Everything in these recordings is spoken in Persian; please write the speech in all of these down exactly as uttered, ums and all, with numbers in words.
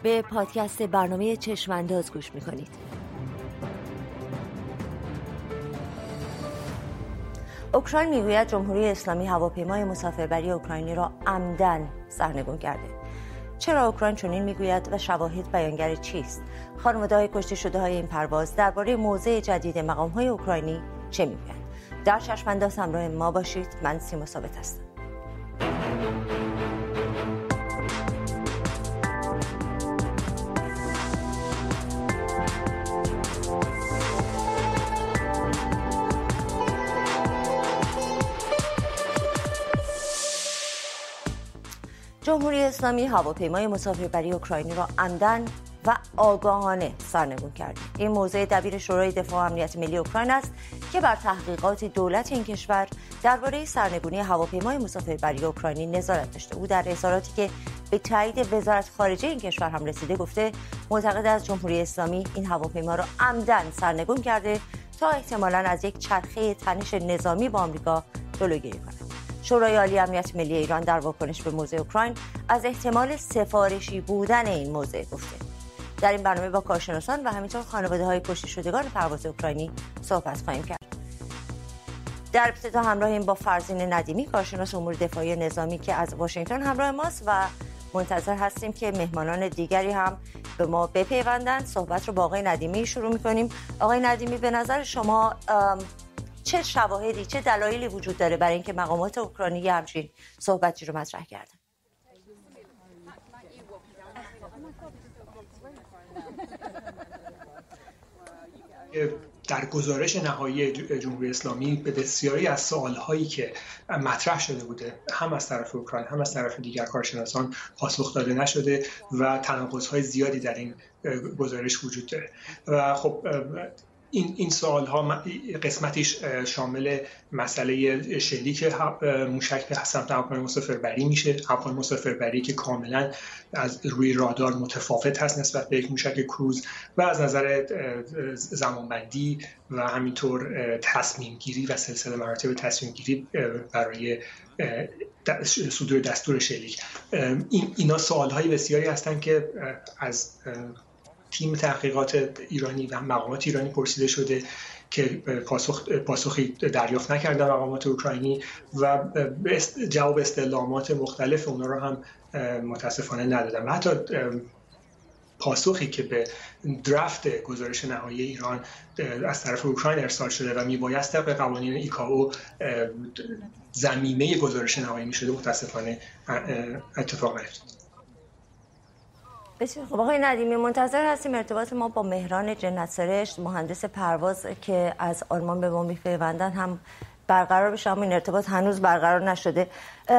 به پادکست برنامه چشمانداز گوش میکنید. اوکراین میگوید جمهوری اسلامی هواپیمای مسافربری اوکراینی را عمدن سرنگون کرده. چرا اوکراین چنین میگوید و شواهد بیانگر چیست؟ خانواده‌های کشته شده های این پرواز درباره موضع جدید مقام‌های اوکراینی چه میگویند؟ در چشمانداز همراه ما باشید. من سیما ثابت هستم. جمهوری اسلامی هواپیمای مسافربری اوکراینی را عمدن و آگاهانه سرنگون کرده. این موضع دبیر شورای دفاع و امنیت ملی اوکراین است که بر تحقیقات دولت این کشور درباره سرنگونی هواپیمای مسافربری اوکراینی نظارت داشته. او در اظهاراتی که به تایید وزارت خارجه این کشور هم رسیده گفته معتقد است جمهوری اسلامی این هواپیما را عمدن سرنگون کرده تا احتمالاً از یک چرخه تنش نظامی با آمریکا جلوگیری کند. شورای عالی امنیت ملی ایران در واکنش به موضع اوکراین از احتمال سفارشی بودن این موضع گفته. در این برنامه با کارشناسان و همینطور خانواده‌های کشته شدگان پرواز اوکراینی صحبت خواهیم کرد. در ابتدا همراهیم با فرزین ندیمی، کارشناس امور دفاعی نظامی که از واشنگتن همراه ماست و منتظر هستیم که مهمانان دیگری هم به ما بپیوندند. صحبت رو با آقای ندیمی شروع می‌کنیم. آقای ندیمی، به نظر شما چه شواهدی، چه دلایلی وجود داره برای اینکه مقامات اوکراینی همچین صحبتی رو مطرح کردن؟ در گزارش نهایی جمهوری اسلامی به بسیاری از سوالهایی که مطرح شده بوده، هم از طرف اوکراین هم از طرف دیگر کارشناسان، پاسخ داده نشده و تناقض‌های زیادی در این گزارش وجود داره. و خب این این سوال ها قسمتیش شامل مسئله شلیک موشک به سمت هواپیمای مسافربری میشه. هواپیمای مسافربری که کاملا از روی رادار متفاوت هست نسبت به یک موشک کروز و از نظر زمانبندی و همینطور تصمیم گیری و سلسله مراتب تصمیم گیری برای صدور دستور شلیک. این اینا سوال های بسیاری هستند که از تیم تحقیقات ایرانی و مقامات ایرانی پرسیده شده که پاسخ پاسخی دریافت نکردن مقامات اوکراینی و جواب استعلامات مختلف اونا رو هم متاسفانه ندادن. و حتی پاسخی که به درفت گزارش نهایی ایران از طرف اوکراین ارسال شده و میبایست طبق قوانین ایکائو ضمیمه گزارش نهایی میشده، متاسفانه اتفاق نیفتاد. بسیار خب آقای ندیمی، منتظر هستیم ارتباط ما با مهران جنت سرشت، مهندس پرواز که از آلمان به ما میپیوندن هم برقرار بشه، اما این ارتباط هنوز برقرار نشده.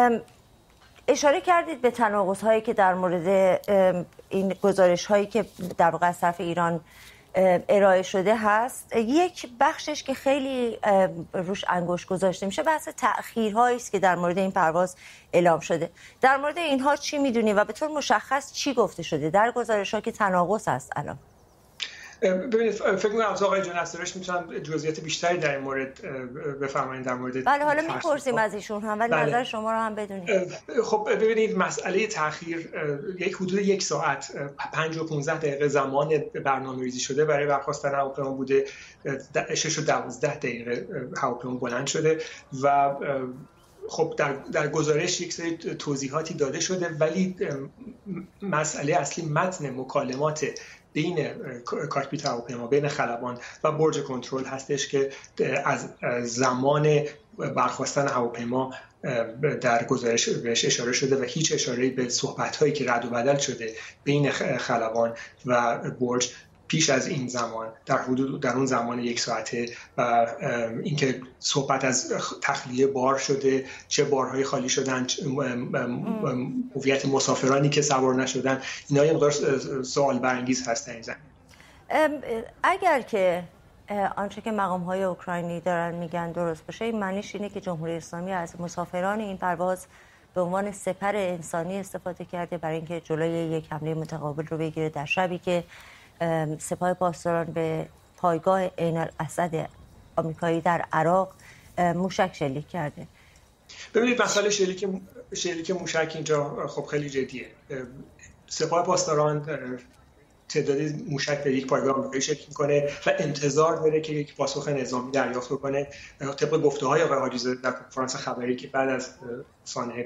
اشاره کردید به تناقض هایی که در مورد این گزارش هایی که در واقع از طرف ایران ارائه شده هست. یک بخشش که خیلی روش انگشت گذاشته میشه بحث تأخیرهایی است که در مورد این پرواز اعلام شده. در مورد اینها چی میدونی و به طور مشخص چی گفته شده در گزارش‌ها که تناقض است الان؟ ببینید، فکر می‌کنم از آقای جنت سرشت میتونن جزئیات بیشتری در این مورد بفرمایید در مورد. بله، حالا میپرسیم از ایشون هم، ولی نظر شما رو هم بدونید. خب ببینید، مسئله تأخیر یک حدود یک ساعت پنج و پانزده دقیقه زمان برنامه‌ریزی شده برای برخاستن هواپیما بوده. شش و دوازده دقیقه هواپیما بلند شده و خب در در گزارش یک سری توضیحاتی داده شده، ولی مسئله اصلی متن مکالمات بین کاکپیت هواپیما، بین خلبان و برج کنترل هستش که از زمان برخاستن هواپیما در گزارش بهش اشاره شده و هیچ اشاره‌ای به صحبت‌هایی که رد و بدل شده بین خلبان و برج پیش از این زمان در حدود در اون زمان یک ساعته و اینکه صحبت از تخلیه بار شده، چه بارهای خالی شدن، هویت مسافرانی که سوار نشدن، اینا یه مقدار سوال برانگیز هست. این زمین اگر که آنچه که مقام‌های اوکراینی دارن میگن درست باشه، این معنیش اینه که جمهوری اسلامی از مسافران این پرواز به عنوان سپر انسانی استفاده کرده برای اینکه جلوی یک حمله متقابل رو بگیره در شبی که سپاه پاسداران به پایگاه عین الاسد آمریکایی در عراق موشک شلیک کرده. ببینید، مسئله شلیک شلیک موشک اینجا خب خیلی جدیه. سپاه پاسداران تعدادی موشک به یک پایگاه آمریکایی شلیک میکنه و انتظار داره که یک پاسخ نظامی دریافت کنه. طبق گفته‌های آقای حاجی‌زاده در کنفرانس خبری که بعد از سانحه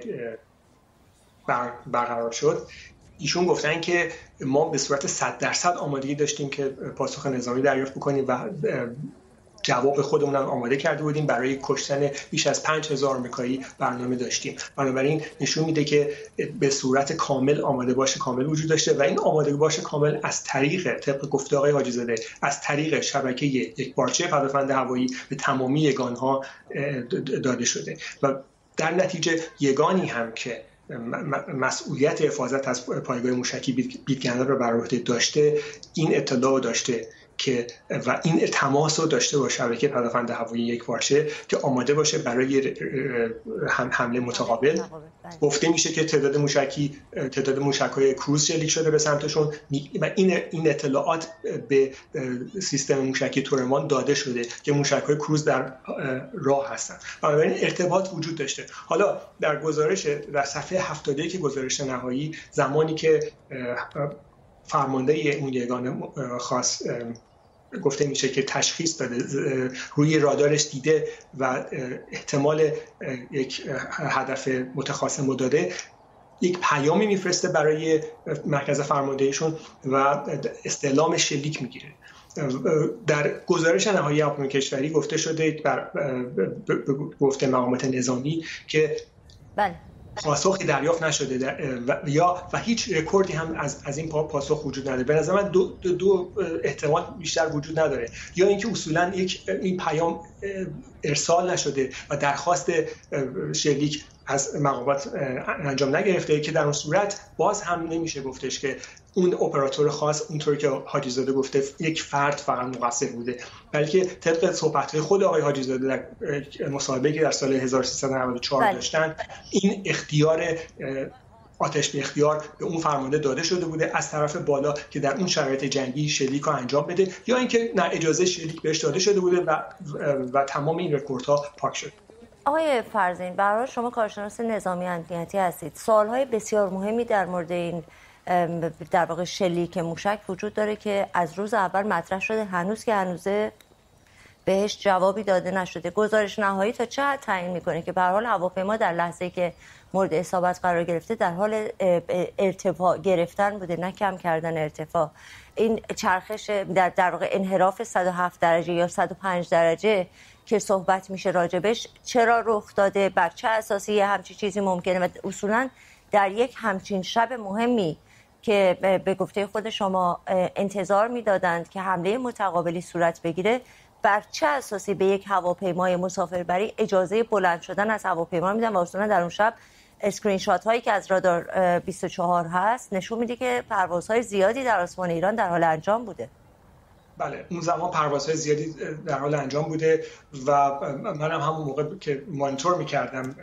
برقرار شد، ایشون گفتن که ما به صورت صد درصد آمادگی داشتیم که پاسخ نظامی دریافت بکنیم و جواب خودمون هم آماده کرده بودیم. برای کشتن بیش از پنج هزار آمریکایی برنامه داشتیم. بنابراین نشون میده که به صورت کامل آماده باش کامل وجود داشته و این آماده باش کامل از طریق طبق گفته آقای حاجی‌زاده از طریق شبکه یک پارچه پدافند هوایی به تمامی یگان‌ها داده شده و در نتیجه یگانی هم که مسئولیت حفاظت از پایگاه موشکی بیتگندر رو بر عهده داشته، این اطلاع داشته که و این تماس رو داشته با شبکه پدافند هوایی یک پارچه که آماده باشه برای حمله متقابل. گفته میشه که تعداد موشکی تعداد موشک‌های کروز شلیک شده به سمتشون و این این اطلاعات به سیستم موشکی تورمان داده شده که موشک‌های کروز در راه هستن. بنابراین ارتباط وجود داشته. حالا در گزارش در صفحه هفتاد و یک گزارش نهایی، زمانی که فرمانده اون یگان خاص گفته میشه که تشخیص داده، روی رادارش دیده و احتمال یک هدف متخاصم رو داده، یک پیامی میفرسته برای مرکز فرماندهیشون و استعلام شلیک میگیره. در گزارش نهایی هواپیمای کشوری گفته شده بر گفته مقامات نظامی که بله پاسخی دریافت نشده و یا و هیچ رکوردی هم از از این پاسخ وجود نداره. به نظر من دو, دو, دو احتمال بیشتر وجود نداره، یا اینکه اصولا یک این پیام ارسال نشده و درخواست شلیک از مقامات انجام نگرفته که در اون صورت باز هم نمیشه گفتش که اون اپراتور خاص اونطوری که حاجی‌زاده گفته یک فرد فقط مقصر بوده، بلکه طبق صحبت‌های خود آقای حاجی‌زاده در مصاحبه‌ای که در سال هزار و سیصد و نود و چهار داشتن، این اختیار آتش به اختیار به اون فرمانده داده شده بوده از طرف بالا که در اون شرایط جنگی شلیک رو انجام بده، یا اینکه نه اجازه شلیک بهش داده شده بوده و و تمام این رکوردها پاک شد. آقای فرزین، برای شما کارشناس نظامی امنیتی هستید. سوال‌های بسیار مهمی در مورد این در واقع شلیک موشک وجود داره که از روز اول مطرح شده، هنوز که هنوزه بهش جوابی داده نشده. گزارش نهایی تا چه حد تعیین میکنه که به هر حال هواپیما در لحظه‌ای که مورد اصابت قرار گرفته در حال ارتفاع گرفتن بوده، نه کم کردن ارتفاع. این چرخش در در واقع انحراف صد و هفت درجه یا صد و پنج درجه که صحبت میشه راجبش چرا رخ داده، بر چه اساسی همچین چیزی ممکنه و اصولاً در یک همچین شب مهمی که به گفته خود شما انتظار میدادند که حمله متقابلی صورت بگیره، بر چه اساسی به یک هواپیمای مسافربری اجازه بلند شدن از هواپیما میدن؟ و اصولا در اون شب اسکرین شات هایی که از رادار بیست و چهار هست نشون میده که پروازهای زیادی در آسمان ایران در حال انجام بوده. بله، اون زمان پروازهای زیادی در حال انجام بوده و منم همون موقع که مانیتور میکردم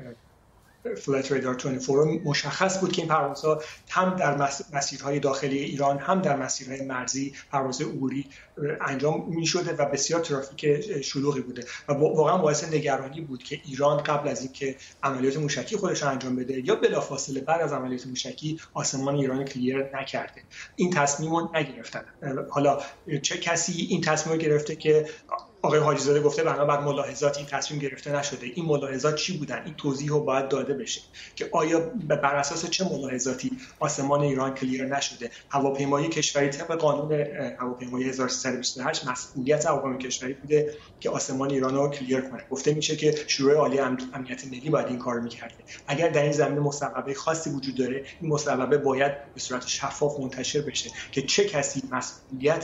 فلایت رادار بیست و چهار مشخص بود که این پروازها هم در مسیرهای داخلی ایران هم در مسیرهای مرزی پروازهای عبوری انجام می شده و بسیار ترافیک شلوغی بوده و واقعا باعث نگرانی بود که ایران قبل از اینکه عملیات موشکی خودش انجام بده یا بلافاصله بعد از عملیات موشکی آسمان ایران کلیر نکرده، این تصمیم رو نگرفتن. حالا چه کسی این تصمیم رو گرفته که آقای حاجی‌زاده گفته بنابر ملاحظات این تصمیم گرفته نشده؟ این ملاحظات چی بودن؟ این توضیح رو باید داده بشه که آیا بر اساس چه ملاحظاتی آسمان ایران کلیر نشده. هواپیمای کشوری طبق قانون هواپیمایی هزار و سیصد و بیست و هشت مسئولیت هواپیمای کشوری بوده که آسمان ایران رو کلیر کنه. گفته میشه که شورای عالی امنیت ملی باید این کارو می‌کرده. اگر در این زمینه مصوبه خاصی وجود داره، این مصوبه باید به صورت شفاف منتشر بشه که چه کسی مسئولیت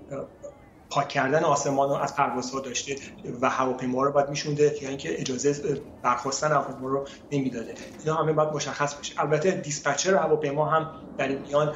پاک کردن آسمان رو از پروازها داشته و هواپیما رو باید میشونده یا اینکه اجازه برخاستن هواپیما رو نمیداده. اینا همه باید مشخص بشه. البته دیسپچر هواپیما هم در این میان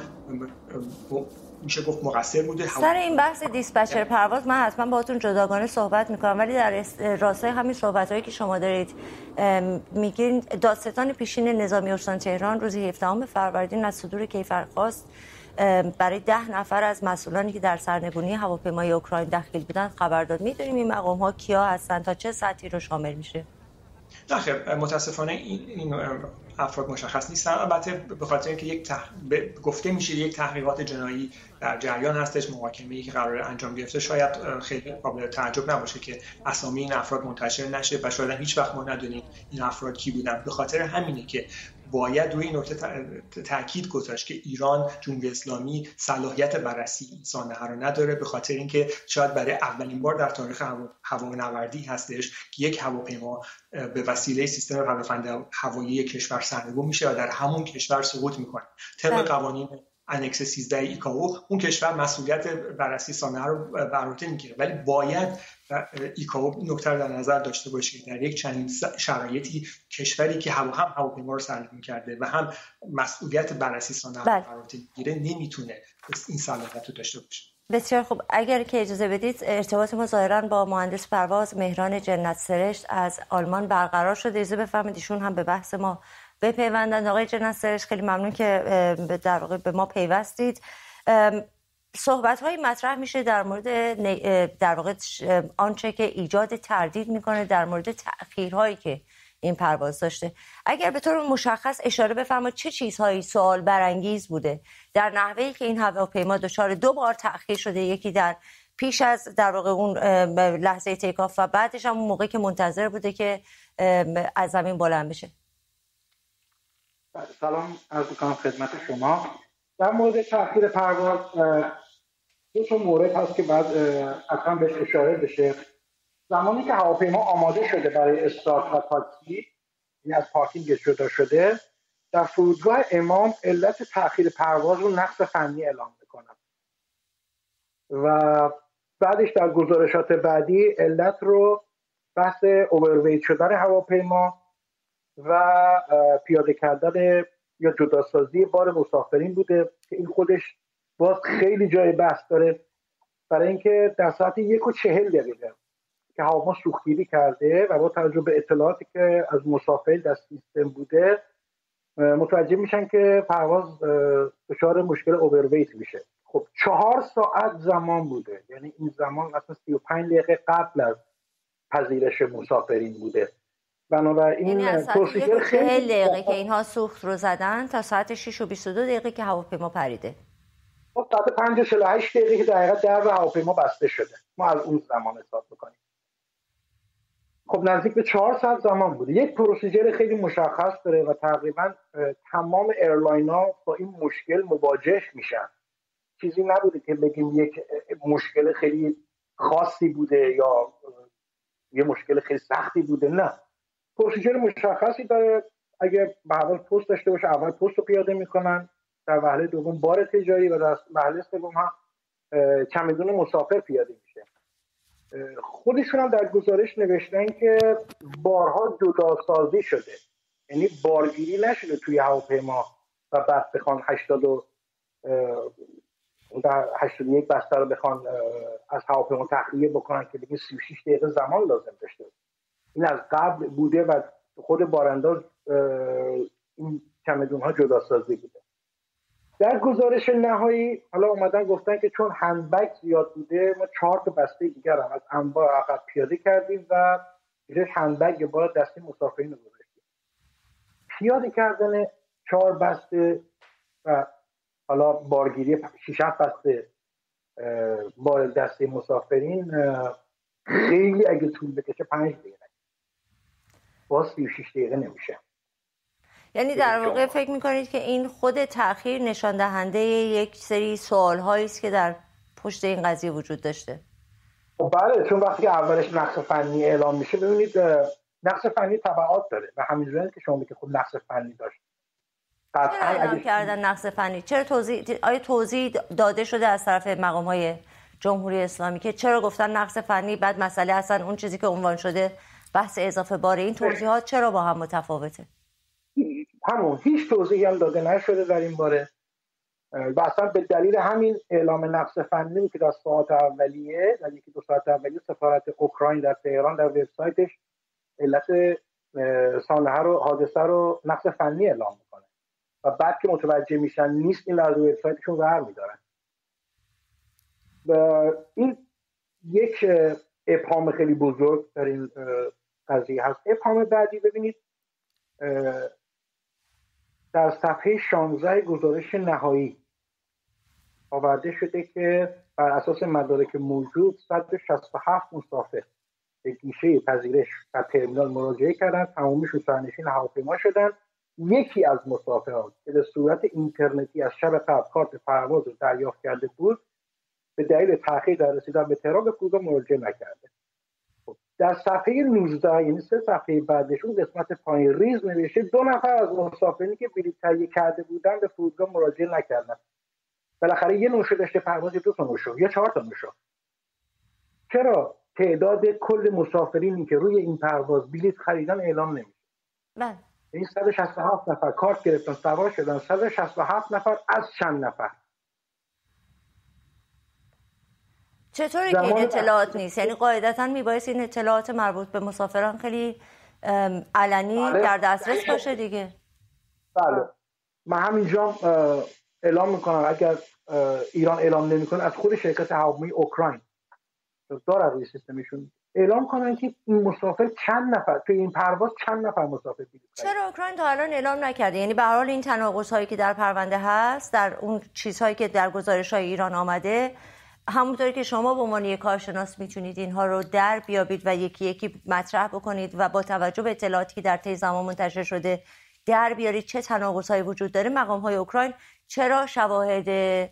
میشه گفت مقصر بوده. سر این بحث دیسپچر پرواز من حتما باهاتون جداگانه صحبت میکنم، ولی در راستای همین صحبتایی که شما دارید میگین، دادستان پیشین نظامی استان تهران روز هفدهم فروردین از صدور کیفرخواست برای ده نفر از مسئولانی که در سرنگونی هواپیمای اوکراین دخیل بودند خبر داد. می‌دونیم این مقام‌ها کیا هستند، تا چه سطحی رو شامل میشه؟ نه خیر، متاسفانه این, این افراد مشخص نیستن. البته به خاطر اینکه یک تح... گفته میشه یک تحقیقات جنایی در جریان هستش، محاکمه‌ای که قرار انجام گرفته، شاید خیلی قابل تعجب نباشه که اسامی این افراد منتشر نشه و شاید هیچ وقت ما ندونیم این افراد کی بودن. به خاطر همینه که باید روی این نکته تاکید گذاشت که ایران، جمهوری اسلامی صلاحیت بررسی این سانحه رو نداره، به خاطر اینکه شاید برای اولین بار در تاریخ هوانوردی هستش که یک هواپیما به وسیله سیستم پدافند هوایی کشور سرنگون میشه و در همون کشور سقوط میکنه. طبق قوانین انکس سیزده ایکائو اون کشور مسئولیت بررسی سانحه رو بر عهده میگیره، ولی باید ایکائو نکته رو در نظر داشته باشه که در یک چنین شرایطی کشوری که هم هواپیما رو سرنگون کرده و هم مسئولیت بررسی سانحه رو بر عهده میگیره نمیتونه این صلاحیت رو داشته باشه. بسیار خوب، اگر که اجازه بدید ارتباط ما ظاهراً با مهندس پرواز مهران جنت سرشت از آلمان برقرار شده. اجازه بفرمایید ایشون هم به بحث ما بپیوندند. آقای جنت سرشت، خیلی ممنون که در واقع به ما پیوستید. صحبت‌های مطرح میشه در مورد در واقع آنچه که ایجاد تردید میکنه در مورد تأخیرهایی که این پرواز داشته. اگر به طور مشخص اشاره بفرمایید چه چیزهایی سوال برانگیز بوده در نحوهی که این هواپیما دچار دو بار تأخیر شده، یکی در پیش از در واقع اون لحظه تیکاف و بعدش هم اون موقعی که منتظر بوده که از زمین بلند بشه. سلام عرض می‌کنم خدمت شما. در مورد تأخیر پرواز دو تا مورد هست که بعد حتما بهش اشاره بشه. زمانی که هواپیما آماده شده برای استارت و تاکسی، یعنی از پارکینگ جدا شده، در فرودگاه امام علت تأخیر پرواز رو نقص فنی اعلام میکنن و بعدش در گزارشات بعدی علت رو بحث اوورویت شدن هواپیما و پیاده کردن یا جداسازی بار مسافرین بوده که این خودش باز خیلی جای بحث داره، برای اینکه در ساعت یک و چهل دقیقه که هواپیما سوختگیری کرده و با توجه به اطلاعاتی که از مسافرین در سیستم بوده متوجه میشن که پرواز دچار مشکل اوورویت میشه. خب چهار ساعت زمان بوده، یعنی این زمان اصلا سی و پنج دقیقه قبل از پذیرش مسافرین بوده. بنابراین یعنی از ساعت یک و چهل دقیقه که اینها سوخت رو زدن تا ساعت شش و بیست و دو دقیقه که هواپیما پریده. خب ساعت پنج و چهل و هشت دقیقه که دقیقا در هواپیما بسته شده، ما از اون زمان حساب میکنیم. خب نزدیک به چهار ساعت زمان بوده. یک پروسیجر خیلی مشخص داره و تقریبا تمام ایرلاین ها با این مشکل مواجه میشن. چیزی نبوده که بگیم یک مشکل خیلی خاصی بوده یا یه مشکل خیلی سختی بوده، نه. پروسیجر مشخصی داره. اگه به حال پست داشته باشه اول پست رو پیاده میکنن، در وهله دوم بار تجاری و در وهله سوم هم چمدون مسافر پیاده میشه. خودشون هم در گزارش نوشتن که بارها جداسازی شده، یعنی بارگیری نشده توی هواپیما و بعد بخوان هشتاد و هشتاد و یک بسته رو بخوان از هواپیما تخلیه بکنن که دیگه سی و شش دقیقه زمان لازم داشته. این از قبل بوده و خود بارانداز این چمدون ها جداسازی بوده. در گزارش نهایی حالا اومدن گفتن که چون هندبگ زیاد بوده ما چهار تا بسته دیگر هم از انبار عقب پیاده کردیم و روی هندبگ با دسته مسافرین رو گذاشتیم. پیاده کردن چهار بسته و حالا بارگیری شش هفت بسته با دسته مسافرین خیلی اگه طول بکشه پنج دقیقه، باز سی و شش دقیقه نمیشه. یعنی در واقع فکر میکنید که این خود تأخیر نشان دهنده یک سری سوال هایی است که در پشت این قضیه وجود داشته؟ بله، چون وقتی که اولش نقص فنی اعلام میشه ببینید نقص فنی تبعات داره و همینجوری که شما بگید خب نقص فنی داشت. چرا اعلام کردن نقص فنی؟ چرا توضیح آیا توضیح داده شده از طرف مقام های جمهوری اسلامی که چرا گفتن نقص فنی، بعد مسئله اصلا اون چیزی که عنوان شده بحث اضافه بار، این توضیحات چرا با هم متفاوته؟ همون هیچ توضیحی هم داده نشده در این باره و اصلا به دلیل همین اعلام نقص فنی که در ساعت اولیه در یکی دو ساعت اولیه سفارت اوکراین در تهران در وبسایتش علت سانحه رو حادثه رو نقص فنی اعلام میکنه و بعد که متوجه میشن نیست این از وبسایتشون ور میدارن. و این یک ابهام خیلی بزرگ در این قضیه هست. ابهام بعدی ببینید در صفحه شانزده گزارش نهایی آورده شده که بر اساس مدارک موجود صد و شصت و هفت مسافر به گیشه پذیرش در ترمینال مراجعه کردند، تمامیشون سرنشین هواپیما شدند. یکی از مسافران که به صورت اینترنتی از شب قبل کارت پرواز رو دریافت کرده بود به دلیل تأخیر در رسیدن به تهران به فرودگاه مراجعه نکرده. در صفحه نوزده یعنی سه صفحه بعدش اون قسمت پایین ریز نوشته دو نفر از مسافرانی که بلیط تهیه کرده بودن به فرودگاه مراجعه نکردند. بالاخره یه نوشو داشته پرواز دو تا نوشو یا چهار تا نوشو. چرا تعداد کل مسافرینی که روی این پرواز بلیط خریدن اعلام نمیشه؟ بله. این صد و شصت و هفت نفر کارت گرفتن سوار شدن، صد و شصت و هفت نفر از چند نفر. چطوره که این اطلاعات نیست؟ یعنی قاعدتاً میبایست این اطلاعات مربوط به مسافران خیلی علنی بله. در دسترس باشه دیگه. بله. من همینجا اعلام میکنم اگر ایران اعلام نمیکنه از خود شرکت هواپیمایی اوکراین داره روی سیستمشون اعلام کنن که این مسافر چند نفر توی این پرواز چند نفر مسافر بودن. چرا اوکراین تا الان اعلام نکرده؟ یعنی به هر حال این تناقض هایی که در پرونده هست، در اون چیزهایی که در گزارش های ایران آمده، همونطوری که شما به عنوان یک کارشناس میتونید اینها رو در بیابید و یکی یکی مطرح بکنید و با توجه به اطلاعاتی که در طی زمان منتشر شده در بیارید چه تناقض‌هایی وجود داره. مقام‌های اوکراین چرا شواهد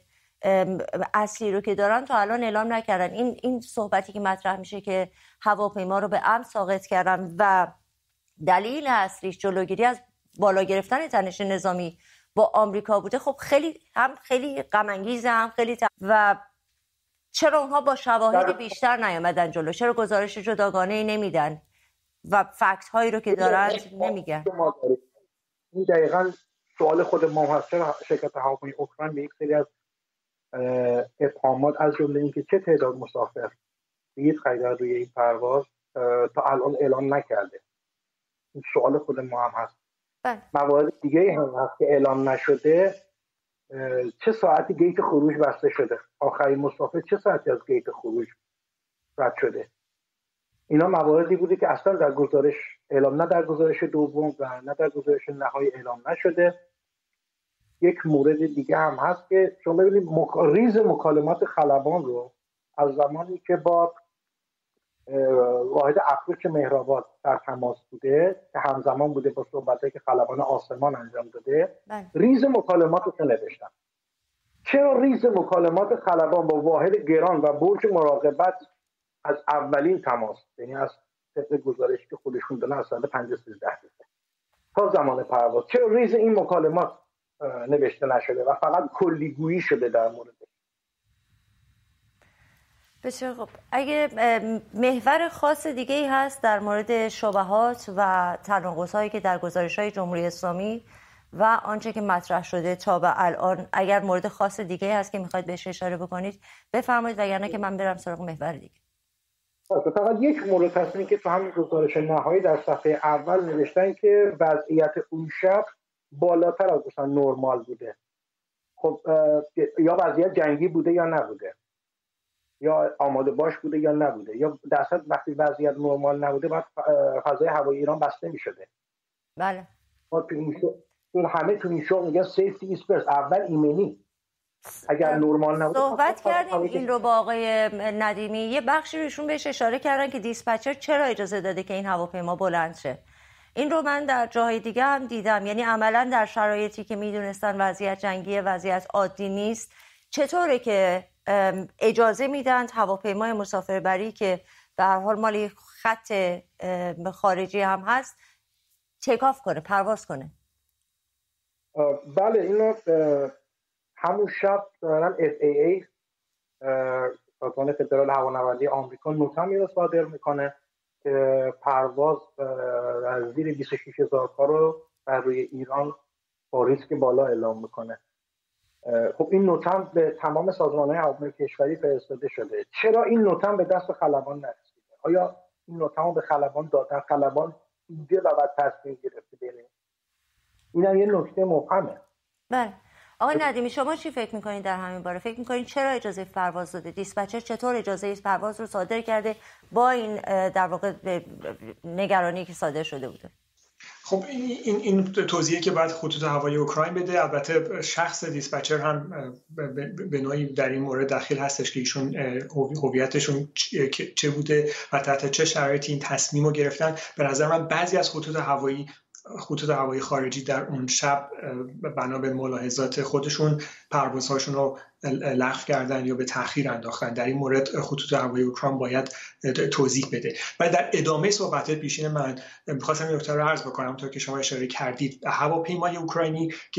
اصلی رو که دارن تا الان اعلام نکردن؟ این این صحبتی که مطرح میشه که هواپیما رو به عمد ساقط کردن و دلیل اصلیش جلوگیری از بالا گرفتن تنش نظامی با آمریکا بوده، خب خیلی هم خیلی غم انگیزه، هم خیلی ت... و چرا اونها با شواهد بیشتر نیامدن جلو؟ چرا گزارش جداگانه‌ای نمیدن و فکت هایی رو که دارن نمیگن؟ این دقیقاً سوال خود ما هست. چرا شرکت هواپیمایی اوکراین به یک سری از ابهامات از جمله اینکه چه تعداد مسافر بلیط خریده روی این پرواز تا الان اعلام نکرده؟ این سوال خود ما هم هست. بله. موارد دیگه هم هست که اعلام نشده. چه ساعتی گیت خروج بسته شده؟ آخرین مسافر چه ساعتی از گیت خروج رد شده؟ اینا مواردی بوده که اصلا در گزارش اعلام، نه در گزارش دوم و نه در گزارش نهایی اعلام نشده. یک مورد دیگه هم هست که شما ببینید مک... ریز مکالمات خلبان رو از زمانی که با واحد افروچ مهرآباد در تماس بوده که همزمان بوده با صحبتایی که خلبان آسمان انجام داده، بله. ریز مکالمات رو نوشتن. چرا ریز مکالمات خلبان با واحد گران و برج مراقبت از اولین تماس، یعنی از طبق گزارشی که خودشون دادن از ساعت پنج و سیزده دقیقه تا زمان پرواز، چرا ریز این مکالمات نوشته نشده و فقط کلیگویی شده در مورد؟ بسیار خب. اگه محور خاص دیگه ای هست در مورد شبهات و تناقض‌هایی که در گزارش‌های جمهوری اسلامی و آنچه که مطرح شده تا به الان، اگر مورد خاص دیگه هست که میخواید بهش اشاره بکنید بفرمایید، وگرنه که من برم سراغ محور دیگه. فقط یک مورد هست که تو همین گزارش نهایی در صفحه اول نوشتن که وضعیت اون شب بالاتر از مثلا نرمال بوده. خب یا وضعیت جنگی بوده یا نبوده، یا آماده باش بوده یا نبوده، یا درصد وقتی وضعیت نرمال نبوده بعد فضای هوایی ایران بسته می‌شده. بله. ما تو این شو این همه تو این شو میگن سیفتی ایز فرست، اول ایمنی. اگر نرمال نبوده صحبت کردیم این رو با آقای ندیمی، یه بخشی روشون بهش اشاره کردن که دیسپچر چرا اجازه داده که این هواپیما بلند شه. این رو من در جاهای دیگه هم دیدم، یعنی عملا در شرایطی که میدونستن وضعیت جنگی، وضعیت عادی نیست، چطوره که اجازه میدن هواپیمای مسافربری که به هر حال مالی خط خارجی هم هست تیک کنه، پرواز کنه؟ بله، اینو همون شب دارن اف ای ای سازمان فدرال هوانوردی آمریکا نوتامی رو صادر میکنه که پرواز از زیر بیست و شش هزار تا رو بر روی ایران با ریسک بالا اعلام میکنه. خب این نوتم به تمام سازمان‌های هواپیمایی کشوری فرستاده شده. چرا این نوتم به دست خلبان نرسیده؟ آیا این نوتم رو به خلبان دادن؟ خلبان دیده و بعد تصمیم گرفته؟ بینه این هم یه نکته مبهمه. بله. آقای ندیمی شما چی فکر میکنید در همین باره؟ فکر میکنید چرا اجازه پرواز داده؟ دیسپچر چطور اجازه پرواز رو صادر کرده با این در واقع نگرانی که صادر شده بوده؟ خب این این این توضیحی که بعد خطوط هوایی اوکراین بده. البته شخص دیسپچر هم به نوعی در این مورد دخیل هستش که ایشون هویتشون چه بوده و تحت چه شرایطی این تصمیم رو گرفتن. به نظر من بعضی از خطوط هوایی خطوط هوایی خارجی در اون شب بنا به ملاحظات خودشون پروازهاشون رو لغو کردن یا به تأخیر انداختن. در این مورد خطوط هوایی اوکراین باید توضیح بده. و در ادامه صحبت پیشین من می‌خواستم این نکته رو عرض بکنم، اونطور که شما اشاره کردید هواپیمای اوکراینی که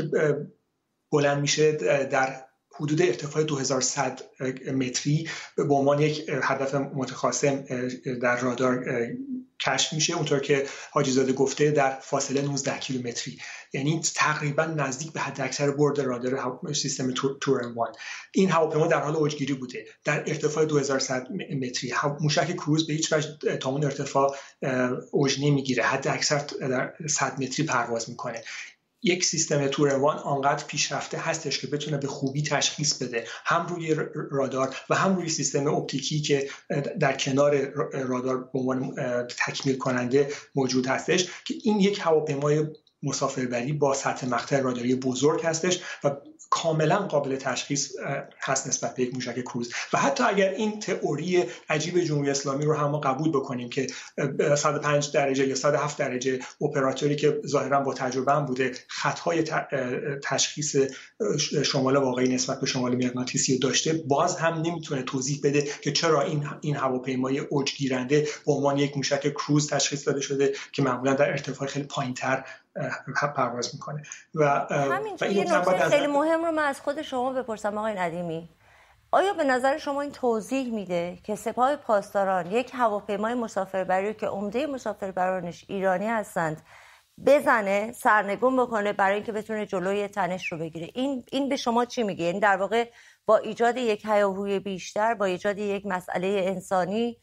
بلند میشه در حدود ارتفاع دو هزار و صد متری به عنوان یک هدف متخاصم در رادار کشف میشه، اونطور که حاجی زاده گفته در فاصله نوزده کیلومتری، یعنی تقریبا نزدیک به حد اکثر برد رادار سیستم تورن وان. این هواپیما در حال اوجگیری بوده در ارتفاع دو هزار و صد متری. موشک کروز به هیچ وجه تا اون ارتفاع اوج نمیگیره، حد اکثر در صد متری پرواز میکنه. یک سیستم توروان آنقدر پیشرفته هستش که بتونه به خوبی تشخیص بده هم روی رادار و هم روی سیستم اپتیکی که در کنار رادار به عنوان تکمیل کننده موجود هستش که این یک هواپیمای مسافربری با سطح مقطع راداری بزرگ هستش و کاملا قابل تشخیص هست نسبت به یک موشک کروز. و حتی اگر این تئوری عجیب جمهوری اسلامی رو هم ما قبول بکنیم که صد و پنج درجه یا صد و هفت درجه اپراتوری که ظاهرا با تجربه هم بوده خطهای تشخیص شمال واقعی نسبت به شمال مغناطیسی داشته، باز هم نمیتونه توضیح بده که چرا این این هواپیمای اوجگیرنده به عنوان یک موشک کروز تشخیص داده شده که معمولا در ارتفاع خیلی پایین‌تر پرواز میکنه. و همینجا یه نکته خیلی مهم رو من از خود شما بپرسم آقای ندیمی، آیا به نظر شما این توضیح میده که سپاه پاسداران یک هواپیمای مسافربری که عمده مسافربرانش ایرانی هستند بزنه، سرنگون بکنه برای اینکه بتونه جلوی تنش رو بگیره؟ این این به شما چی میگه؟ این در واقع با ایجاد یک هیاهوی بیشتر، با ایجاد یک مسئله انسانی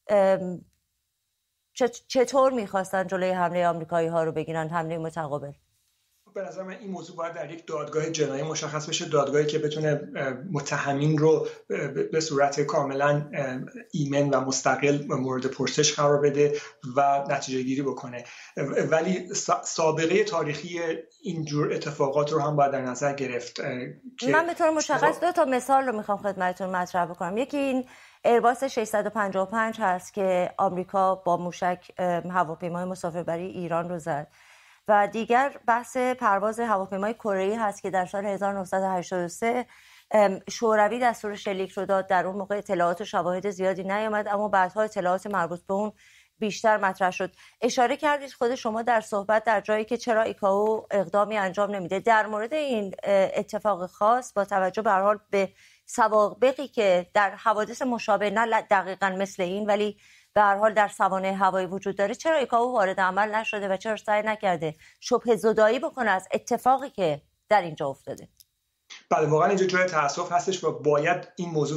چطور میخواستن جلوی حمله آمریکایی ها رو بگیرن، حمله متقابل؟ به نظر من این موضوع باید در یک دادگاه جنایی مشخص بشه، دادگاهی که بتونه متهمین رو به صورت کاملا ایمن و مستقل مورد پرسش قرار بده و نتیجه گیری بکنه. ولی سابقه تاریخی اینجور اتفاقات رو هم باید در نظر گرفت. من به طور مشخص دو تا مثال رو میخوام خدمتتون مطرح بکنم. یکی این ایرباس ششصد و پنجاه و پنج هست که آمریکا با موشک هواپیمای مسافربری ایران رو زد و دیگر بحث پرواز هواپیمای کره‌ای هست که در سال هزار و نهصد و هشتاد و سه شوروی دستور شلیک رو داد. در اون موقع اطلاعات و شواهد زیادی نیامد، اما بعدها اطلاعات مربوط به اون بیشتر مطرح شد. اشاره کردید خود شما در صحبت در جایی که چرا ایکائو اقدامی انجام نمیده. در مورد این اتفاق خاص با توجه به هر حال به سوابقی که در حوادث مشابه نه دقیقاً مثل این ولی به هر حال در سوانح هوایی وجود داره، چرا ایکائو وارد عمل نشده و چرا سعی نکرده شبهه زدایی بکنه از اتفاقی که در اینجا افتاده؟ بله واقعا اینجا جای تأسف هستش و باید این موضوع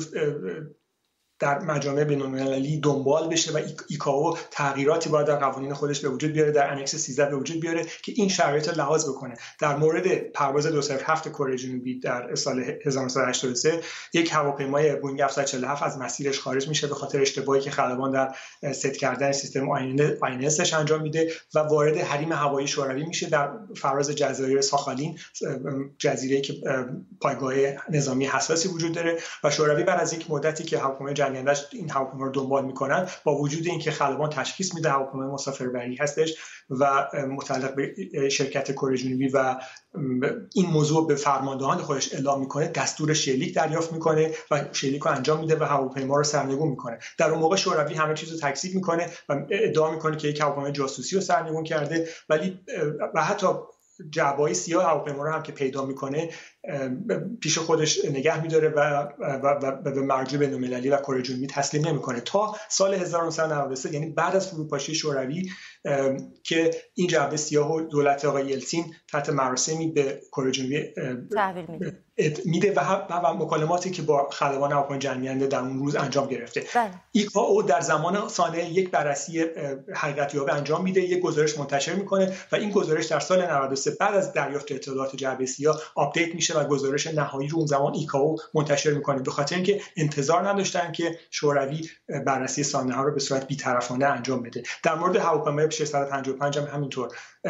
در مجامع بین‌المللی دنبال بشه و ایکائو تغییراتی باید در قوانین خودش به وجود بیاره، در انکس سیزده به وجود بیاره که این شرایط رو لحاظ بکنه. در مورد پرواز دو صفر هفت کره جنوبی در سال هزار و نهصد و هشتاد و سه یک هواپیمای بوینگ هفتصد و چهل و هفت از مسیرش خارج میشه به خاطر اشتباهی که خلبان در ست کردن سیستم آینسش انجام میده و وارد حریم هوایی شوروی میشه در فراز جزایر ساخالین، جزیره‌ای که پایگاه نظامی حساسی وجود داره و شوروی بعد از یک مدتی که هواپیمای جنگنده‌اش این هواپیما رو دنبال میکنن با وجود اینکه خلبان تشخیص میده هواپیمای مسافربری هستش و متعلق به شرکت کره جنوبی و این موضوع به فرماندهان خودش اعلام میکنه، دستور شلیک دریافت میکنه و شلیک رو انجام میده و هواپیما رو سرنگون میکنه. در اون موقع شوروی همه چیز رو تکذیب میکنه و ادعا میکنه که یک هواپیمای جاسوسی رو سرنگون کرده، ولی و حتی جعبه‌های سیاه هواپیما رو هم که پیدا میکنه پیش خودش نگه میداره و به مرجع بین‌المللی و کره جنوبی تسلیم نمیکنه تا سال هزار و نهصد و نود و سه، یعنی بعد از فروپاشی شوروی که این جعبه سیاه و دولت آقای یلتسین تحت مراسمی به کره جنوبی تحویل میده میده و, و مکالماتی که با خلبان هواپیمای جنگنده در اون روز انجام گرفته. ایکائو در زمان ثانیه یک بررسی حقیقت‌یابی انجام میده، یک گزارش منتشر میکنه و این گزارش در سال نود و سه بعد از دریافت اطلاعات جعبه سیاه آپدیت میشه میشه و گزارش نهایی رو اون زمان ایکائو منتشر میکنه، به خاطر اینکه انتظار نداشتن که شوروی بررسی سامانه ها رو به صورت بی‌طرفانه انجام بده. در مورد هواپیمای ششصد و پنجاه و پنج هم همینطور.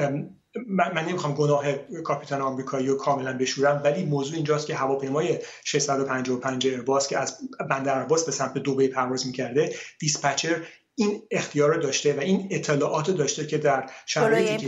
من نمیخوام گناه کاپیتان آمریکایی رو کاملا بشورم، ولی موضوع اینجاست که هواپیمای ششصد و پنجاه و پنج ایرباس که از بندر عباس به سمت دبی پرواز میکرده، دیسپچر این اختیار رو داشته و این اطلاعات داشته که در شرایطی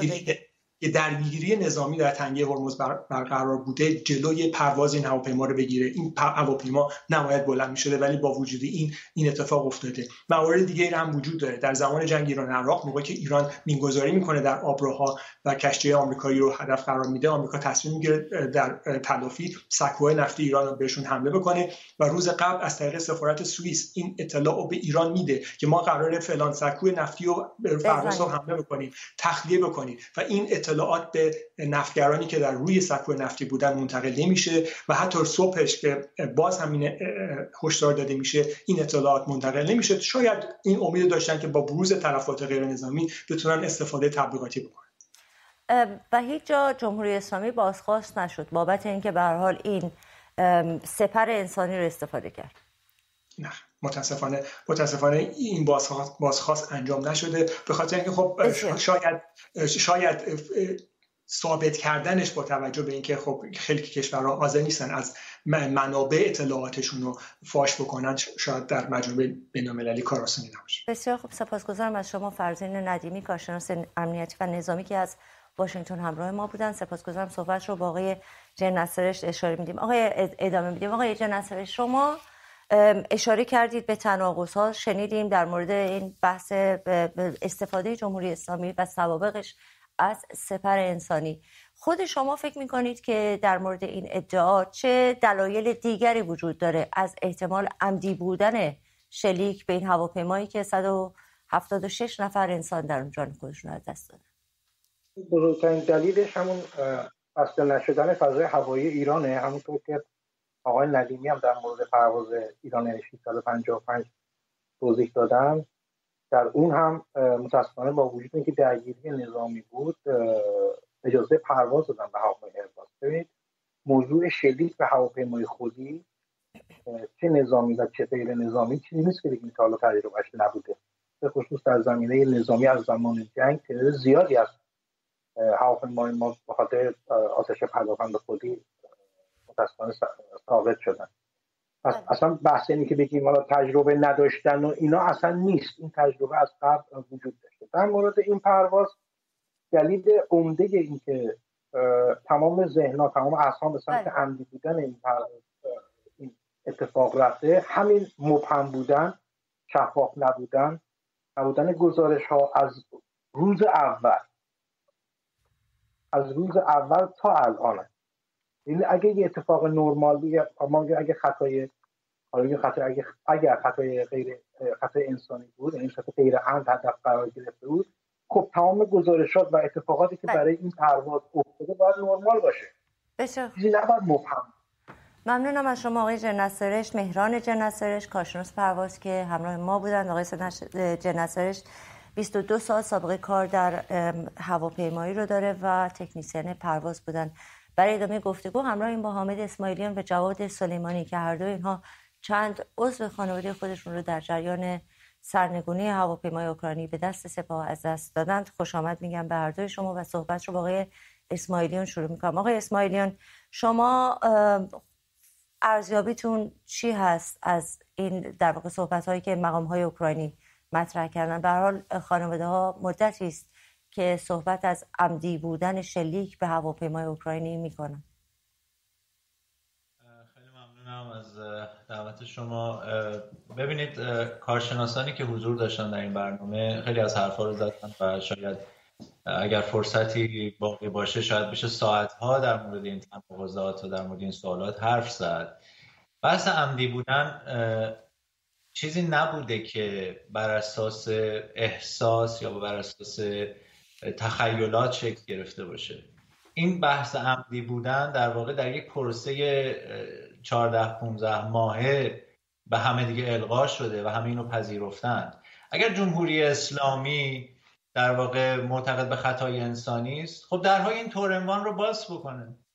که درگیری نظامی در تنگه هرمز برقرار بوده جلوی پرواز این هواپیما رو بگیره. این هواپیما نباید بلند می‌شده، ولی با وجود این این اتفاق افتاده. موارد دیگه‌ای هم وجود داره. در زمان جنگ ایران عراق، موقعی که ایران مینگذاری میکنه در آبراها و کشتی آمریکایی رو هدف قرار میده، آمریکا تصمیم میگیره در تلافی سکوهای نفتی ایران رو بهشون حمله بکنه و روز قبل از طریق سفارت سوئیس این اطلاع رو به ایران میده که ما قراره فلان سکوی نفتی رو فردا صبح حمله بکنیم، تخلیه بکنیم و این اطلاعات به نفتگرانی که در روی سکوی نفتی بودن منتقل نمیشه و حتی صبحش که باز همین هشدار داده میشه این اطلاعات منتقل نمیشه. شاید این امید داشتن که با بروز تلفات غیر نظامی بتونن استفاده تبلیغاتی بکنن. و هیچ جا جمهوری اسلامی بازخواست نشد بابت اینکه به هر حال این سپر انسانی رو استفاده کرد؟ نه، متاسفانه متاسفانه این بازخواست بازخواست انجام نشده، به خاطر اینکه خب شاید شاید ثابت کردنش با توجه به اینکه خب خیلی کشورها حاضر نیستن از منابع اطلاعاتشون رو فاش بکنن، شاید در مجموعه بین‌المللی کار آسانی نباشه. بسیار خوب، سپاسگزارم از شما فرزین ندیمی، کارشناس امنیتی و نظامی که از واشنگتن همراه ما بودن. سپاسگزارم. صحبت رو با آقای جن‌نصرش اشاره میدیم. آقای ادامه میدیم. آقای جن‌نصرش، شما اشاره کردید به تناقض‌ها، شنیدیم در مورد این بحث استفاده جمهوری اسلامی و سوابقش از سپر انسانی. خود شما فکر میکنید که در مورد این ادعا چه دلایل دیگری وجود داره از احتمال عمدی بودن شلیک به این هواپیمایی که صد و هفتاد و شش نفر انسان در اون جان خودشون از دست دادن؟ بزرگترین دلیلش همون بسته نشدن فضای هوایی ایرانه، همونطور که آقای ندیمی هم در مورد پرواز ایران ششصد و پنجاه و پنج توضیح دادن. در اون هم متاسفانه با وجود اینکه درگیری نظامی بود اجازه پرواز دادن به هواپیمای ایرباس. ببینید موضوع شلیک به هواپیمای خودی چه نظامی و چه غیر نظامی چیزی نیست که بگیم تا حالا تجربهش نبوده. به خصوص در زمینه نظامی از زمان جنگ تعداد زیادی از هواپیمای ما به خاطر آتش پدافند خودی متاسفانه ساقط شدن. پس اصلا بحث اینی که بگیم حالا تجربه نداشتن و اینا اصلا نیست. این تجربه از قبل وجود داشته. در مورد این پرواز دلیل عمده این که تمام ذهن‌ها، تمام اذهان به سمت عمدی بودن این پرواز این اتفاق رفته، همین مبهم بودن، شفاف نبودن، نبودن گزارش‌ها از روز اول از روز اول تا الان. یعنی اگه یه اتفاق نرمال بود، اما اگه خطای حالا خطای اگه اگر خطای غیر خطای انسانی بود، یعنی خطای غیر عمد هدف قرار گرفته بود، خب تمام گزارشات و اتفاقاتی که برای این پرواز افتاده باید نرمال باشه. بسیار چیزی نباید مبهم. ممنونم از شما آقای جن‌نصرش، مهران جن‌نصرش، کارشناس پرواز که همراه ما بودند. آقای جن‌نصرش بیست و دو سال سابقه کار در هواپیمایی رو داره و تکنیسین پرواز بودن. برای ادامه گفتگو همراه این با حامد اسماعیلیان و جواد سلیمانی که هر دو اینها چند عضو خانواده خودشون رو در جریان سرنگونی هواپیمای اوکراینی به دست سپاه از دست دادند، خوش آمد میگم به هر دوی شما و صحبت رو با آقای اسماعیلیان شروع میکنم. آقای اسماعیلیان، شما ارزیابیتون چی هست از این در واقع صحبت هایی که مقام های اوکراینی مطرح کردن؟ به هر حال خانواده ها مدتی است که صحبت از عمدی بودن شلیک به هواپیمای اوکراینی میکنن. خیلی ممنونم از دعوت شما. ببینید، کارشناسانی که حضور داشتن در این برنامه خیلی از حرفا رو زدن و شاید اگر فرصتی باقی باشه شاید بشه ساعتها در مورد این تناقضات و در مورد این سوالات حرف زد. بحث عمدی بودن چیزی نبوده که بر اساس احساس یا بر اساس تخیلات شکل گرفته باشه. این بحث عمدی بودن در واقع در یک پروسه چهارده پانزده ماهه به همه دیگه القا شده و همه اینو پذیرفتند. اگر جمهوری اسلامی در واقع معتقد به خطای انسانی است، خب درهای این تورنوان رو باز بکنه.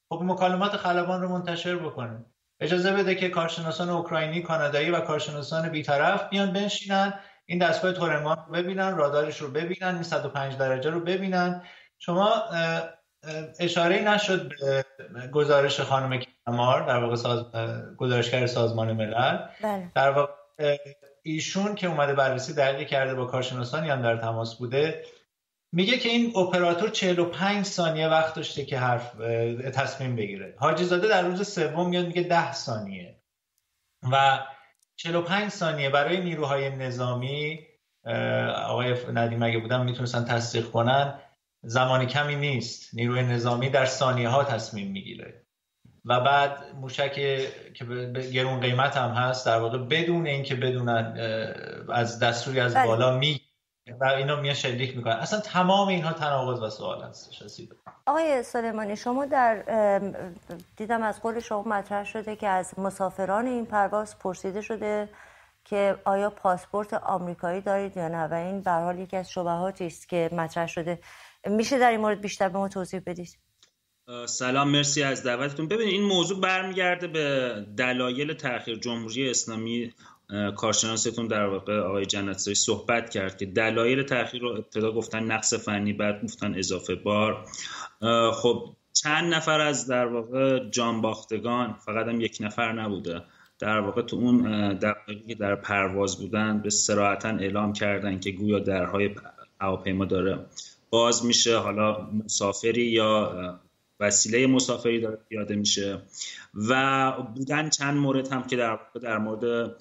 خب مکالمات خلبان رو منتشر بکنه، اجازه بده که کارشناسان اوکراینی، کانادایی و کارشناسان بی‌طرف بیان بنشینن این دستگاه تورنوان رو ببینن، رادارش رو ببینن، این صد و پنج درجه رو ببینن. شما اشاره‌ای نشد به گزارش خانم کلمار، در واقع ساز... گزارشگر سازمان ملل. بله. در واقع ایشون که اومده بررسی دقیقی کرده، با کارشناسانی هم در تماس بوده، میگه که این اپراتور چهل و پنج ثانیه وقت داشته که حرف تصمیم بگیره. حاجی زاده در روز سوم میاد میگه ده ثانیه و چهل و پنج ثانیه برای نیروهای نظامی، آقای ندیم اگه بودن میتونستن تصدیق کنن، زمانی کمی نیست. نیروی نظامی در ثانیه ها تصمیم میگیره و بعد موشک که به گرون قیمت هم هست، در واقع بدون اینکه بدونن از دستوری از بالا می و اینا میان شلیک میکنن. اصلا تمام اینها تناقض و سوال هستش. آقای سلیمانی، شما در دیدم از قول شما مطرح شده که از مسافران این پرواز پرسیده شده که آیا پاسپورت آمریکایی دارید یا نه و این به هر حال یکی از شبهاتی است که مطرح شده. میشه در این مورد بیشتر به ما توضیح بدید؟ سلام، مرسی از دعوتتون. ببینید این موضوع برمیگرده به دلایل تأخیر. جمهوری اسلامی کارشناستون در واقع آقای جنت‌زایی صحبت کرد که دلایل تأخیر رو ابتدا گفتن نقص فنی، بعد گفتن اضافه بار. خب چند نفر از در واقع جانباختگان، فقط هم یک نفر نبوده، در واقع تو اون دقایقی که در پرواز بودن به صراحتاً اعلام کردن که گویا درهای هواپیما داره باز میشه، حالا مسافری یا وسیله مسافری داره پیاده میشه. و بودن چند مورد هم که در در مورد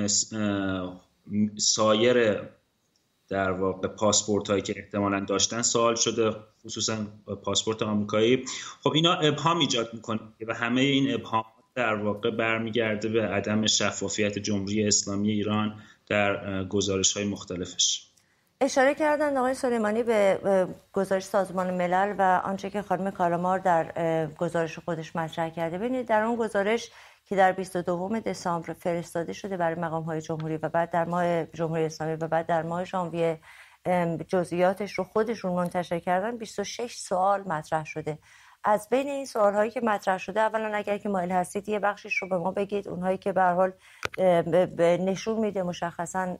سایر در واقع پاسپورت هایی که احتمالاً داشتن سوال شده، خصوصا پاسپورت آمریکایی. خب اینا ابهام ایجاد میکنه و همه این ابهام در واقع برمیگرده به عدم شفافیت جمهوری اسلامی ایران در گزارش های مختلفش. اشاره کردن آقای سلیمانی به گزارش سازمان ملل و آنچه که خانم کالامار در گزارش خودش مطرح کرده. ببینید در اون گزارش که در بیست و دوم دسامبر فرستاده شده برای مقام‌های جمهوری و بعد در ماه جمهوری اسلامی و بعد در ماه ژانویه جزئیاتش رو خودشون منتشر کردن، بیست و شش سوال مطرح شده. از بین این سوال‌هایی که مطرح شده، اولا اگر که مایل هستید یه بخشش رو به ما بگید، اونهایی که به هر حال نشون میده مشخصاً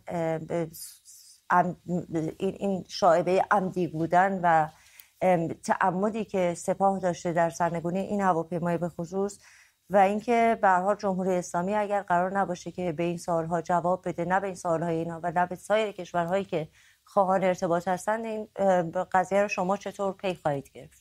این شایبه عمدی بودن و تعمدی که سپاه داشته در سرنگونی این هواپیمای به خصوص، و اینکه به هر حال جمهوری اسلامی اگر قرار نباشه که به این سوالها جواب بده، نه به این سوالهای اینا و نه به سایر کشورهایی که خواهان ارتباط هستند، این قضیه رو شما چطور پی خواهید گرفت؟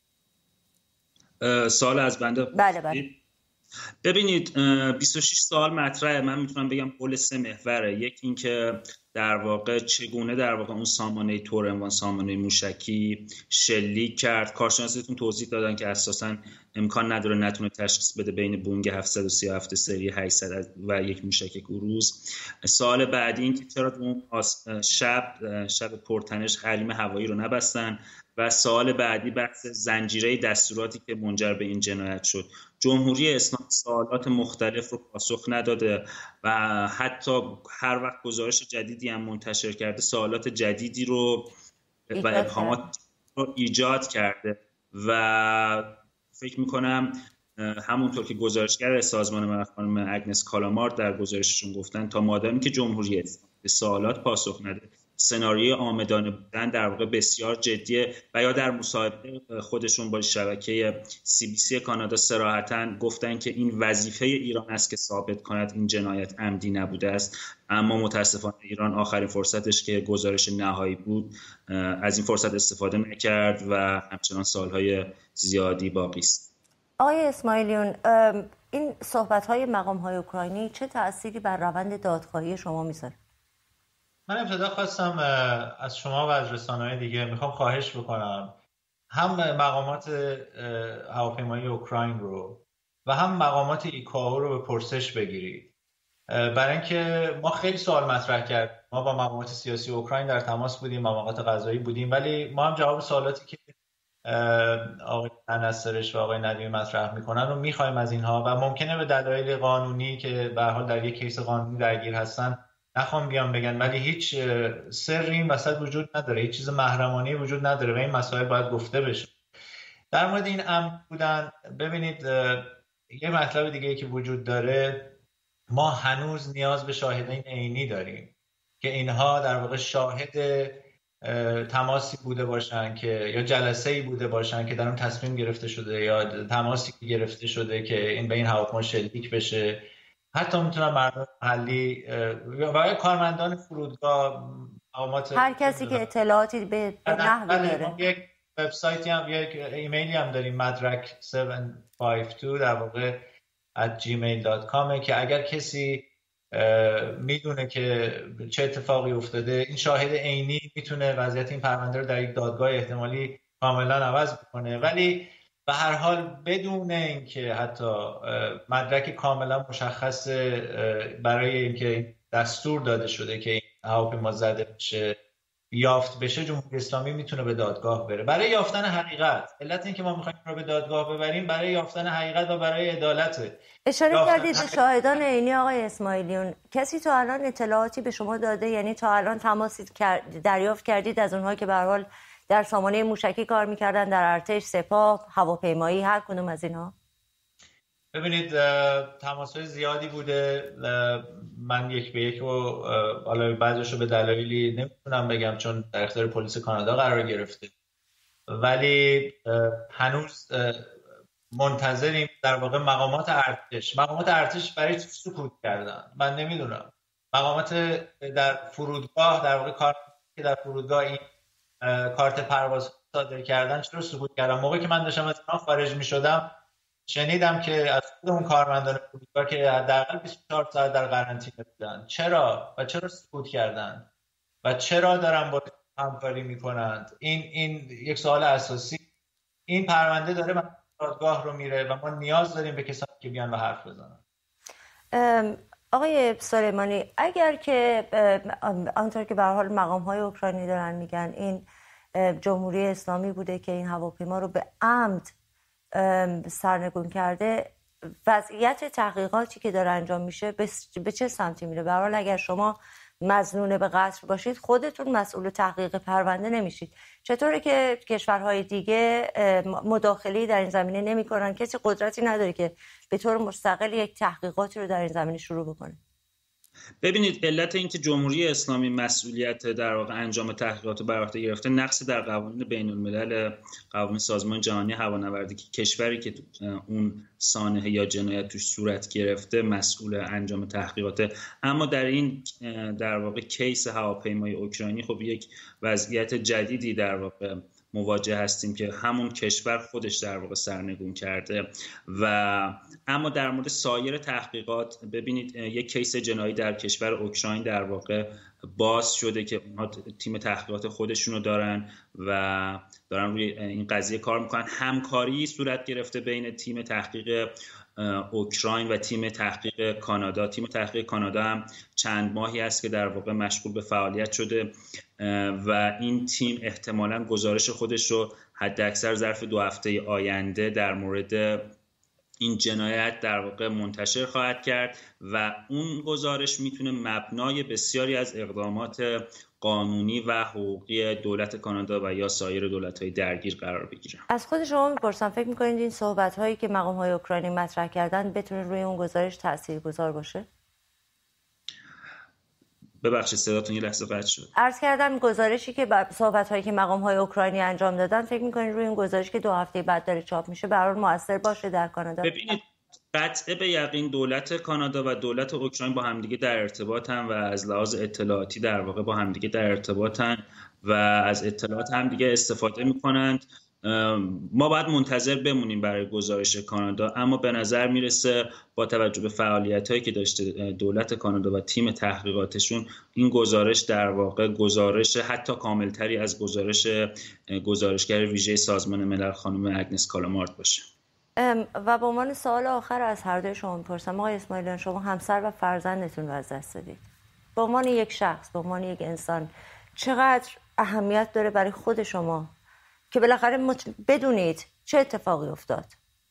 سوال از بنده. بله بله. ببینید بیست و شش سوال مطرحه. من میتونم بگم حول سه محوره. یک اینکه در واقع چگونه در واقع اون سامانه تورنوان، سامانه موشکی شلیک کرد. کارشناسیتون توضیح دادن که اساساً امکان نداره نتونه تشخیص بده بین بوینگ هفتصد و سی و هفت سری هشتصد و یک موشک کروز. سوال بعدی این که چرا اون شب شب پرتنش حریم هوایی رو نبستن. و سوال بعدی بحث زنجیره دستوراتی که منجر به این جنایت شد. جمهوری اسلامی سوالات مختلف رو پاسخ نداده و حتی هر وقت گزارش جدیدی هم منتشر کرده سوالات جدیدی رو و ابهامات رو ایجاد کرده و فکر میکنم همونطور که گزارشگر سازمان ملل خانم اگنس کالامار در گزارششون گفتن، تا مادامی که جمهوری اسلامی به سوالات پاسخ نده، سناریوی عامدانه بودن در واقع بسیار جدیه. و یا در مصاحبه خودشون با شبکه سی بی سی کانادا صراحتاً گفتن که این وظیفه ایران است که ثابت کند این جنایت عمدی نبوده است. اما متاسفانه ایران آخرین فرصتش که گزارش نهایی بود از این فرصت استفاده نکرد و همچنان سالهای زیادی باقی است. آقای اسماعیلیون، این صحبت‌های مقام‌های اوکراینی چه تأثیری بر روند دادخواهی شما میذاره؟ من ابتدا خواستم از شما و از رسانه‌های دیگه میخوام خواهش بکنم هم مقامات هواپیمایی اوکراین رو و هم مقامات ایکائو رو به پرسش بگیرید، برای اینکه ما خیلی سوال مطرح کردیم. ما با مقامات سیاسی اوکراین در تماس بودیم، مقامات قضایی بودیم، ولی ما هم جواب سوالاتی که آقای نصرش و آقای ندیمی مطرح میکنن رو میخوایم از اینها و ممکنه به دلایل قانونی که به هر حال در یک کیس قانونی درگیر هستن نخوام بیان بگن، ولی هیچ سری این وسط وجود نداره، هیچ چیز محرمانه‌ای وجود نداره و این مسائل باید گفته بشه. در مورد این امن بودن، ببینید یه مطلب دیگه که وجود داره، ما هنوز نیاز به شاهدین عینی داریم که اینها در واقع شاهد تماسی بوده باشن که یا جلسه‌ای بوده باشن که در اون تصمیم گرفته شده یا تماسی گرفته شده که این به این هواپیما شلیک بشه. حتی میتونن مردم محلی و کارمندان فرودگاه، مقامات، هر کسی که اطلاعاتی به نحوی داره. یک وبسایتی هم، یک ایمیلی هم داریم، مدرک هفت پنج دو در واقع at gmail dot com که اگر کسی میدونه که چه اتفاقی افتاده، این شاهد عینی میتونه وضعیت این پرونده رو در یک دادگاه احتمالی کاملا عوض بکنه. ولی به هر حال بدون اینکه حتی مدرک کاملا مشخص برای اینکه دستور داده شده که این هواپیما زده بشه یافت بشه، جمهوری اسلامی میتونه به دادگاه بره برای یافتن حقیقت. علت این که ما میخوایم رو به دادگاه ببریم برای یافتن حقیقت و برای عدالت. اشاره کردید به شاهدان عینی آقای اسماعیلیون. کسی تا الان اطلاعاتی به شما داده؟ یعنی تا الان تماسی دریافت کردید از اونها که به هر حال در سامانه موشکی کار میکردن، در ارتش، سپاه، هواپیمایی، هر کدوم از اینها؟ ببینید تماس‌های زیادی بوده. من یک به یک و حالا بعضیشو به دلایلی نمیتونم بگم چون در اختیار پلیس کانادا قرار گرفته، ولی هنوز منتظریم در واقع مقامات ارتش. مقامات ارتش برای چی سکوت کردن من نمیدونم. مقامات در فرودگاه در واقع کار که در فرودگاه این کارت پرواز صادر کردن چرا سکوت کردن؟ موقعی که من داشتم از ایران خارج میشدم شنیدم که از خود اون کارمندان فرودگاه که حداقل بیست و چهار ساعت در قرنطینه بودن. چرا و چرا سکوت کردن و چرا دارن با همکاری میکنند؟ این این یک سوال اساسی. این پرونده داره من دادگاه رو میره و ما نیاز داریم به کسانی که بیان و حرف بزنن. آقای سلیمانی، اگر که آنطور که به هر حال مقام‌های اوکراینی دارن میگن این جمهوری اسلامی بوده که این هواپیما رو به عمد سرنگون کرده، وضعیت تحقیقاتی که داره انجام میشه به چه سمتی میره؟ به هر حال اگر شما مظنون به قتل باشید خودتون مسئول تحقیق پرونده نمیشید. چطوره که کشورهای دیگه مداخله‌ای در این زمینه نمی‌کنن؟ کسی قدرتی نداره که به طور مستقل یک تحقیقاتی رو در این زمینه شروع بکنه؟ ببینید، علت این که جمهوری اسلامی مسئولیت در واقع انجام تحقیقات رو بر عهده گرفته نقص در قوانین بین الملل، قوانین سازمان جهانی هوانوردی که کشوری که اون سانحه یا جنایت توش صورت گرفته مسئول انجام تحقیقاته. اما در این در واقع کیس هواپیمای اوکراینی خب یک وضعیت جدیدی در واقع مواجه هستیم که همون کشور خودش در واقع سرنگون کرده. و اما در مورد سایر تحقیقات ببینید، یک کیس جنایی در کشور اوکراین در واقع باز شده که اونها تیم تحقیقات خودشونو دارن و دارن روی این قضیه کار میکنن. همکاری صورت گرفته بین تیم تحقیق اوکراین و تیم تحقیق کانادا. تیم تحقیق کانادا هم چند ماهی است که در واقع مشغول به فعالیت شده و این تیم احتمالاً گزارش خودش رو حداکثر ظرف دو هفته آینده در مورد این جنایت در واقع منتشر خواهد کرد و اون گزارش میتونه مبنای بسیاری از اقدامات قانونی و حقوقی دولت کانادا و یا سایر دولت‌های درگیر قرار بگیره. از خود شما میپرسم، فکر میکنید این صحبت‌هایی که مقام‌های اوکراینی مطرح کردن بتونه روی اون گزارش تاثیرگذار باشه؟ ببخشید صداتون یه لحظه قطع شد. عرض کردم گزارشی که بر صحبت‌هایی که مقام‌های اوکراینی انجام دادن، فکر می‌کنید روی این گزارش که دو هفته بعد داره چاپ میشه به هر حال مؤثر باشه در کانادا؟ ببینید، قطعه به یقین دولت کانادا و دولت اوکراین با همدیگه در ارتباطن و از لحاظ اطلاعاتی در واقع با همدیگه در ارتباطن و از اطلاعات همدیگه استفاده می‌کنند. ما باید منتظر بمونیم برای گزارش کانادا، اما به نظر میرسه با توجه به فعالیتایی که داشته دولت کانادا و تیم تحقیقاتشون، این گزارش در واقع گزارش حتی کاملتری از گزارش گزارشگر ویژه سازمان ملل خانم اگنس کالامارد باشه. و به عنوان سوال آخر از هر دوی شما میپرسم، آقای اسماعیلیان، شما همسر و فرزندتون رو از دست دادید. به عنوان یک شخص، به عنوان یک انسان، چقدر اهمیت داره برای خود شما که بالاخره مت... بدونید چه اتفاقی افتاد؟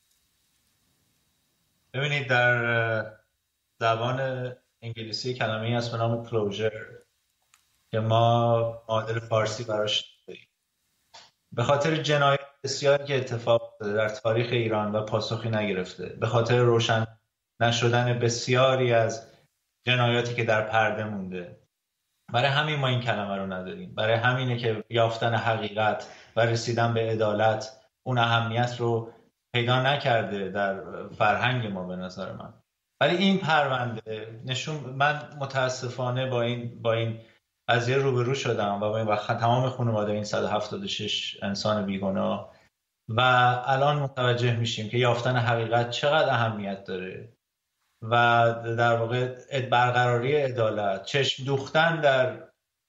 ببینید، در زبان انگلیسی کلمه‌ای هست به نام کلوزر که ما معادل فارسی براش داریم. به خاطر جنایت بسیاری که اتفاق افتاده در تاریخ ایران و پاسخی نگرفته، به خاطر روشن نشدن بسیاری از جنایاتی که در پرده مونده. برای همین ما این کلمه رو نداریم، برای همینه که یافتن حقیقت و رسیدن به عدالت اون اهمیت رو پیدا نکرده در فرهنگ ما به نظر من. ولی این پرونده نشون، من متاسفانه با این با این قضیه روبرو شدم و با این وقت تمام خانواده این صد و هفتاد و شش انسان بیگناه و الان متوجه میشیم که یافتن حقیقت چقدر اهمیت داره و در واقع برقراری عدالت، چشم دوختن در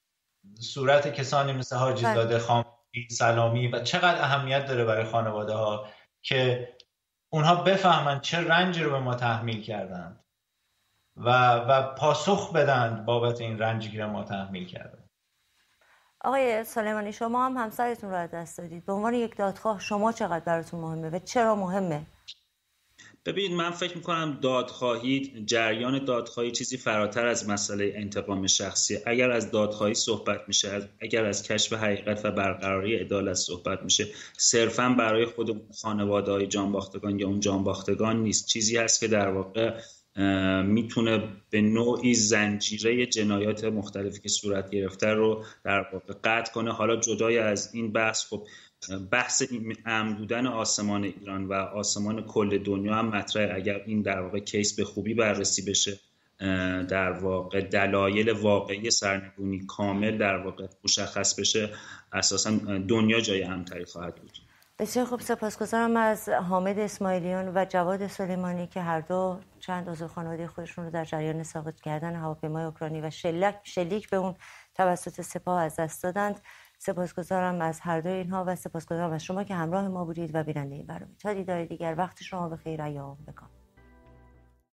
صورت کسانی مثل حاجی زاده، خامنه‌ای، سلامی و چقدر اهمیت داره برای خانواده ها که اونها بفهمن چه رنجی رو به ما تحمیل کردند و و پاسخ بدن بابت این رنجی که ما تحمیل کردن. آقای سلیمانی، شما هم همسرتون رو از دست دادید. به عنوان یک دادخواه شما چقدر براتون مهمه و چرا مهمه؟ ببینید، من فکر میکنم دادخواهی، جریان دادخواهی چیزی فراتر از مسئله انتقام شخصی. اگر از دادخواهی صحبت میشه، اگر از کشف حقیقت و برقراری عدالت صحبت میشه، صرفاً برای خود خانواده‌های جانباختگان یا اون جانباختگان نیست. چیزی هست که در واقع میتونه به نوعی زنجیره جنایات مختلفی که صورت گرفته رو در واقع قطع کنه. حالا جدای از این بحث، خب بحث امن بودن آسمان ایران و آسمان کل دنیا هم مطرحه. اگر این در واقع کیس به خوبی بررسی بشه، در واقع دلایل واقعی سرنگونی کامل در واقع مشخص بشه، اساسا دنیا جای امن‌تری خواهد بود. بسیار خوب، سپاسگزارم از حامد اسماعیلیون و جواد سلیمانی که هر دو چند عضو خانواده خودشون رو در جریان ساقط کردن هواپیمای اوکراینی و شلیک شلیک به اون توسط سپاه از دست دادند. سپاسگزارم از هر دو اینها و سپاسگزارم از شما که همراه ما بودید و بیننده این برنامه. تا دیدار دیگر، وقت شما بخیر، ایام بکام.